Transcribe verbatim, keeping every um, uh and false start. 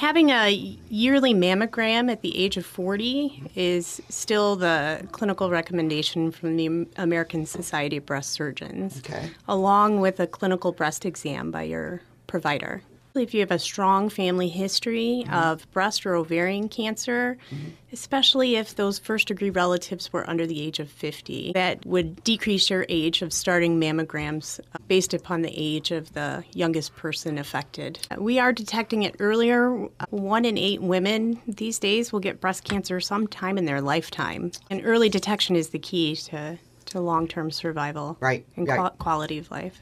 Having a yearly mammogram at the age of forty is still the clinical recommendation from the American Society of Breast Surgeons, okay. along with a clinical breast exam by your provider. If you have a strong family history mm-hmm. of breast or ovarian cancer, mm-hmm. especially if those first-degree relatives were under the age of fifty, that would decrease your age of starting mammograms based upon the age of the youngest person affected. We are detecting it earlier. One in eight women these days will get breast cancer sometime in their lifetime. And early detection is the key to, to long-term survival right, and right. qual- quality of life.